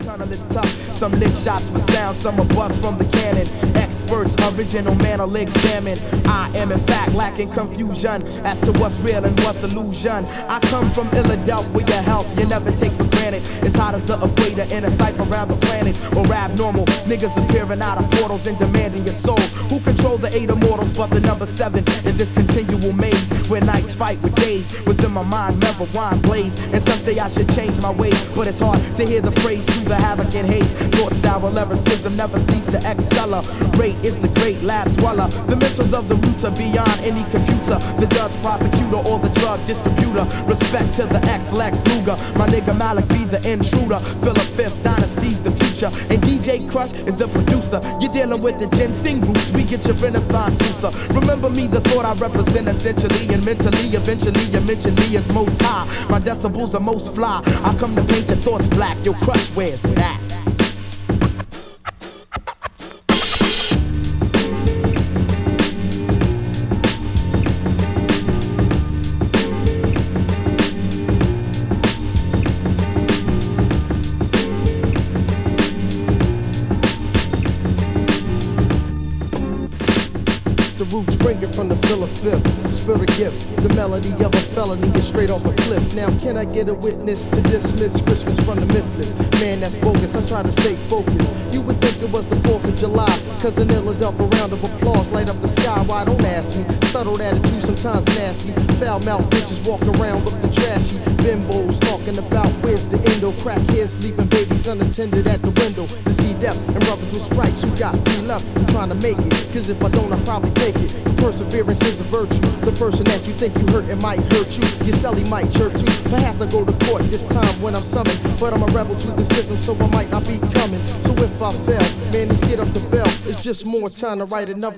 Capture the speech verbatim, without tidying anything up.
tunnel is tough. Some lick shots for sound, some of us from the cannon. Experts, original man will examine. I am in fact lacking confusion as to what's real and what's illusion. I come from Philadelphia, health you never take for granted. It's hot as the equator in a cipher around the planet. Or abnormal niggas appearing out of portals and demanding your soul. Who control the eight immortals but the number seven in this continual maze where nights fight with days? Within my mind, never wine blaze. And some say I should change my ways, but it's hard to hear the phrase through the havoc and haze. Thought style lyricism never cease to accelerate. Is the great lab dweller. The mentals of the roots are beyond any computer. The judge, prosecutor, or the drug distributor. Respect to the ex-Lex Luger. My nigga Malik be the intruder. Philip Fifth Dynasty's the future. And D J Crush is the producer. You're dealing with the ginseng roots. We get your renaissance looser. Remember me, the thought I represent essentially and mentally. Eventually you mention me as most high. My decibels are most fly. I come to paint your thoughts black. Your Crush, where's that? The roots bring it from the Philip Fifth. Spill a gift, the melody of a felony is straight off a cliff. Now can I get a witness to dismiss Christmas from the mythless? Man, that's bogus, I try to stay focused. You would think it was the fourth of July, cause an Philadelphia round of applause light up the sky. Why don't ask me? Subtle attitude, sometimes nasty. Foul mouth bitches walk around looking trashy. Bimbos talking about where's the endo. Crackheads leaving babies unattended at the window to see death and brothers with stripes who got three left. I'm trying to make it, cause if I don't, I'll probably take it. Perseverance is a virtue. The person that you think you hurt, it might hurt you. Your celly might jerk too. Perhaps I go to court this time when I'm summoned, but I'm a rebel to the system, so I might not be coming. So if I fail, man, let's get up the bell. It's just more time to write another